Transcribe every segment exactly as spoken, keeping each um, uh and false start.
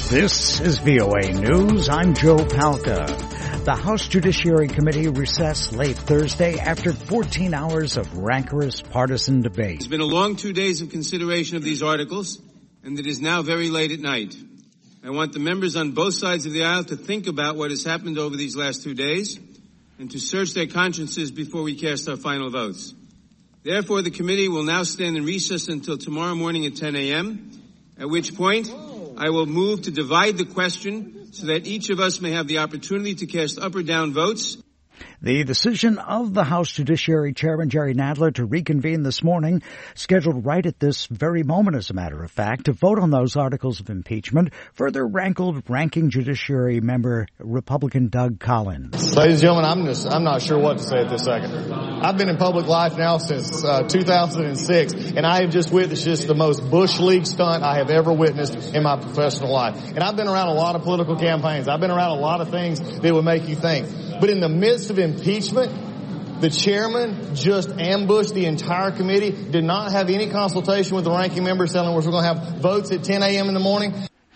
This is V O A News. I'm Joe Palca. The House Judiciary Committee recessed late Thursday after fourteen hours of rancorous partisan debate. It's been a long two days of consideration of these articles, and it is now very late at night. I want the members on both sides of the aisle to think about what has happened over these last two days and to search their consciences before we cast our final votes. Therefore, the committee will now stand in recess until tomorrow morning at ten a.m., at which point I will move to divide the question so that each of us may have the opportunity to cast up or down votes. The decision of the House Judiciary Chairman Jerry Nadler to reconvene this morning, scheduled right at this very moment, as a matter of fact, to vote on those articles of impeachment, further rankled ranking Judiciary member Republican Doug Collins. Ladies and gentlemen, I'm just, I'm not sure what to say at this second. I've been in public life now since uh, two thousand six, and I have just witnessed just the most Bush League stunt I have ever witnessed in my professional life. And I've been around a lot of political campaigns. I've been around a lot of things that would make you think. But in the midst of impeachment, the chairman just ambushed the entire committee, did not have any consultation with the ranking members telling us we're going to have votes at ten a.m. in the morning.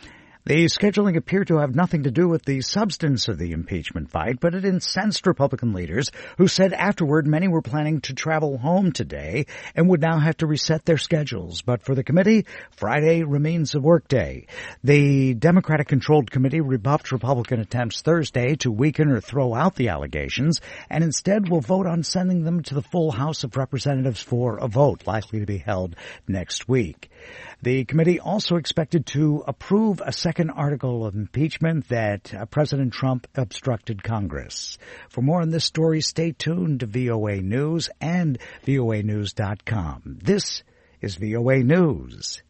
The scheduling appeared to have nothing to do with the substance of the impeachment fight, but it incensed Republican leaders who said afterward many were planning to travel home today and would now have to reset their schedules. But for the committee, Friday remains a work day. The Democratic-controlled committee rebuffed Republican attempts Thursday to weaken or throw out the allegations and instead will vote on sending them to the full House of Representatives for a vote, likely to be held next week. The committee also expected to approve a second article of impeachment that uh, President Trump obstructed Congress. For more on this story, stay tuned to V O A News and V O A news dot com. This is V O A News.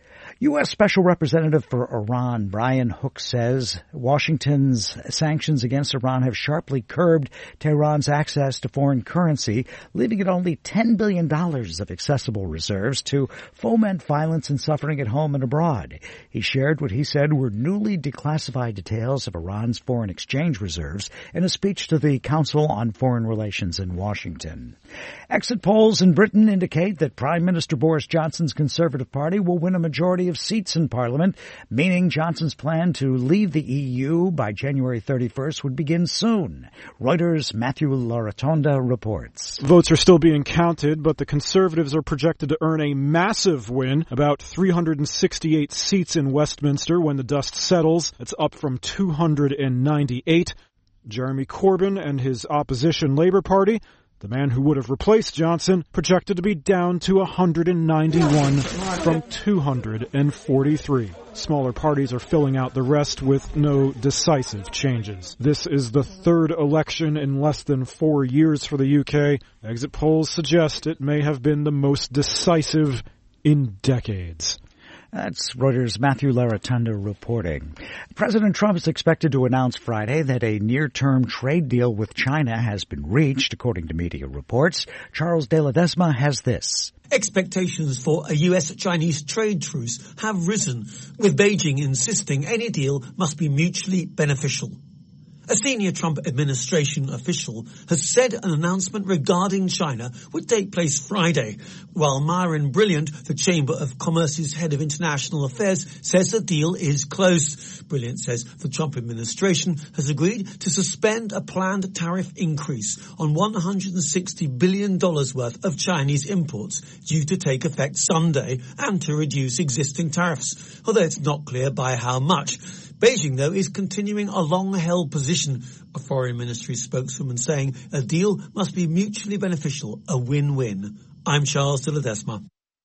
U S. Special Representative for Iran, Brian Hook, says Washington's sanctions against Iran have sharply curbed Tehran's access to foreign currency, leaving it only ten billion dollars of accessible reserves to foment violence and suffering at home and abroad. He shared what he said were newly declassified details of Iran's foreign exchange reserves in a speech to the Council on Foreign Relations in Washington. Exit polls in Britain indicate that Prime Minister Boris Johnson's Conservative Party will win a majority of seats in Parliament, meaning Johnson's plan to leave the E U by January thirty-first would begin soon. Reuters' Matthew Laratonda reports. Votes are still being counted, but the Conservatives are projected to earn a massive win, about three hundred sixty-eight seats in Westminster when the dust settles. It's up from two hundred ninety-eight. Jeremy Corbyn and his opposition Labour Party, the man who would have replaced Johnson, projected to be down to one hundred ninety-one from two hundred forty-three. Smaller parties are filling out the rest with no decisive changes. This is the third election in less than four years for the U K. Exit polls suggest it may have been the most decisive in decades. That's Reuters' Matthew Laratonda reporting. President Trump is expected to announce Friday that a near-term trade deal with China has been reached, according to media reports. Charles de Ledesma has this. Expectations for a U S Chinese trade truce have risen, with Beijing insisting any deal must be mutually beneficial. A senior Trump administration official has said an announcement regarding China would take place Friday, while Myron Brilliant, the Chamber of Commerce's head of international affairs, says the deal is close. Brilliant says the Trump administration has agreed to suspend a planned tariff increase on one hundred sixty billion dollars worth of Chinese imports due to take effect Sunday and to reduce existing tariffs, although it's not clear by how much. Beijing, though, is continuing a long-held position, a foreign ministry spokeswoman saying a deal must be mutually beneficial, a win-win. I'm Charles de Ledesma.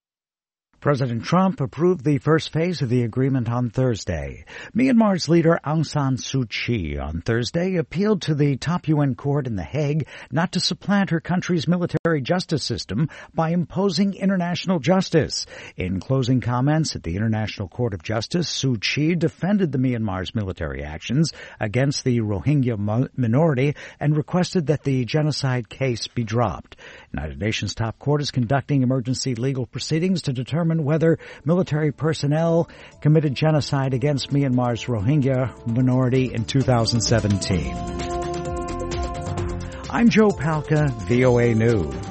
President Trump approved the first phase of the agreement on Thursday. Myanmar's leader Aung San Suu Kyi on Thursday appealed to the top U N court in The Hague not to supplant her country's military justice system by imposing international justice. In closing comments at the International Court of Justice, Suu Kyi defended the Myanmar's military actions against the Rohingya minority and requested that the genocide case be dropped. United Nations top court is conducting emergency legal proceedings to determine whether military personnel committed genocide against Myanmar's Rohingya minority in two thousand seventeen. I'm Joe Palca, V O A News.